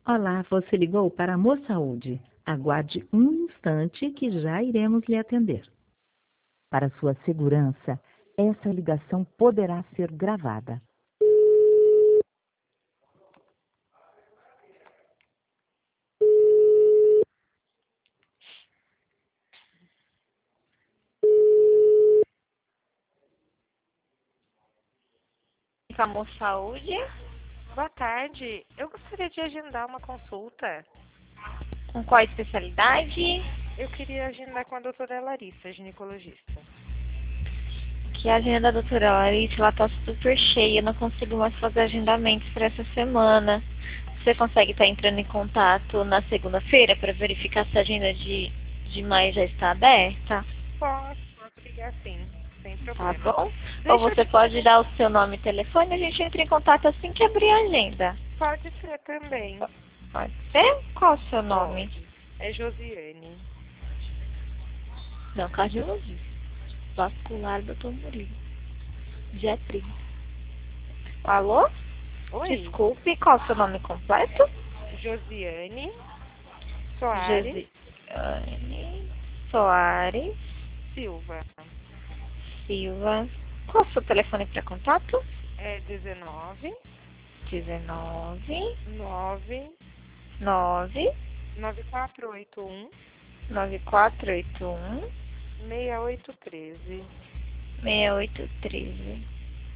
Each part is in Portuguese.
Olá, você ligou para a Amor Saúde. Aguarde um instante que já iremos lhe atender. Para sua segurança, essa ligação poderá ser gravada. Amor Saúde, Boa tarde. Eu gostaria de agendar uma consulta. com qual especialidade? Eu queria agendar com a doutora Larissa, ginecologista. Que a agenda da doutora Larissa, ela tá super cheia, eu não consigo mais fazer agendamentos para essa semana. Você consegue estar entrando em contato na segunda-feira para verificar se a agenda de maio já está aberta? Posso ligar sim, sem Tá problema. bom? Ou Deixa eu você te... pode dar o seu nome e telefone, a gente entra em contato assim que abrir a agenda. Pode ser também. Pode ser? Qual o seu nome? Pode. É Josiane. Não, cardiologista. Vascular, doutor Murilo. Getri. Alô? Oi. Desculpe, qual o seu nome completo? Josiane Soares Josiane Soares Silva. Silva. Qual o seu telefone para contato? É 19 19 9 9 9481 9481 6813. 6813.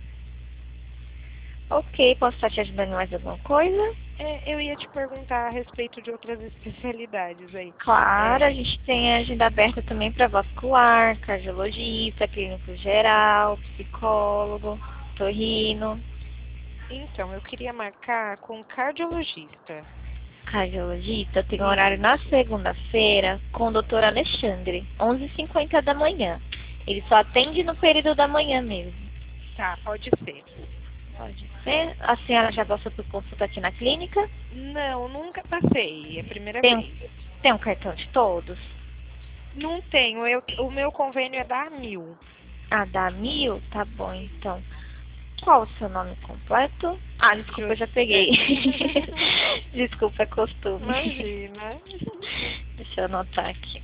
Ok, posso estar te ajudando em mais alguma coisa? Eu ia te perguntar a respeito de outras especialidades aí. Claro, a É, gente tem a agenda aberta também para vascular, cardiologista, clínico geral, psicólogo, torrino. então, eu queria marcar com cardiologista. Cardiologista, tem horário na Isso. segunda-feira com o doutor Alexandre, 11h50 da manhã. Ele só atende no período da manhã mesmo. Tá, pode ser. Pode ser? A senhora já passou por consulta aqui na clínica? Não, nunca passei. É a primeira Tem, vez. tem um cartão de todos? Não tenho. O meu convênio é da 1000. Ah, dá 1.000? Tá bom, então. Qual o seu nome completo? Ah, desculpa, eu já peguei. Desculpa, é costume. Imagina. Deixa eu anotar aqui.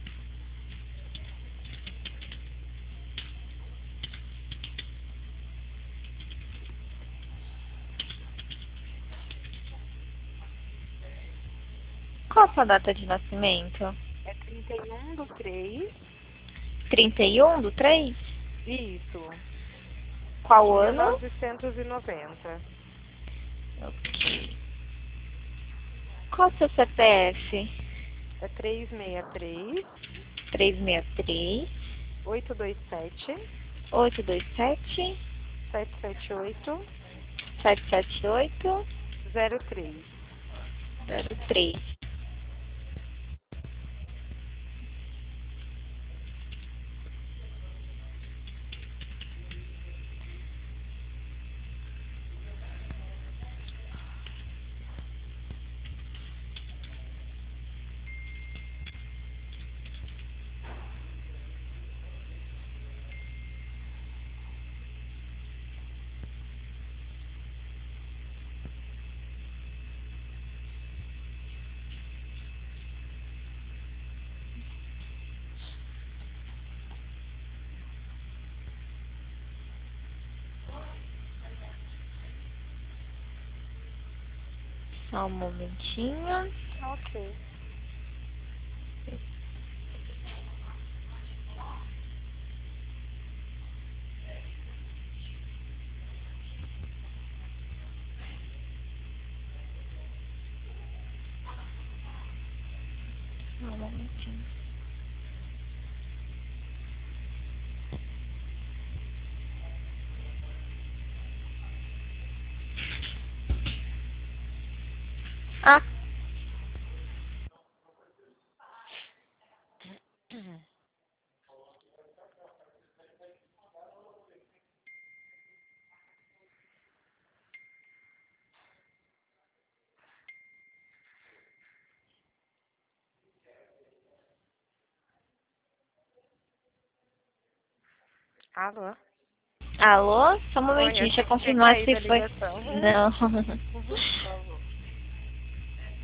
Qual a sua data de nascimento? É 31/3. 31/3? Isso. De Qual ano? 1990. Ok. Qual o seu CPF? É 363 363 827 827 778 778 03. 03. Só um momentinho. Ok. Só um momentinho. Ah, Alô? alô? Só um Oi, momentinho, deixa achei eu que tinha confirmar se caído a foi. ligação. Não. Por favor.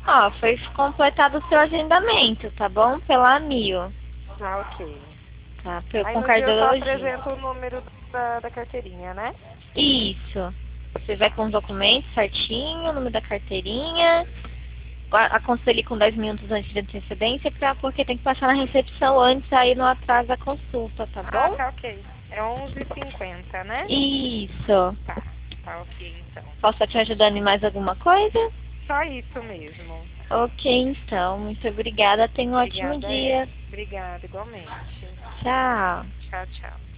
Ó, foi completado o seu agendamento, tá bom? Pela ANIL. Ah, ok. Tá, Aí com no dia eu só cardiologia. apresento o número da carteirinha, né? Isso. Você vai com os documentos certinho, o número da carteirinha. Aconselhe com 10 minutos antes de antecedência, porque tem que passar na recepção antes, aí não atrasa a consulta, tá Ah, bom? tá ok. É 11h50, né? Isso. Tá ok então. Posso estar te ajudando em mais alguma coisa? Só isso mesmo. Ok, então. Muito obrigada. Tenha um ótimo Obrigada, dia. Obrigada, igualmente. Tchau. Tchau, tchau.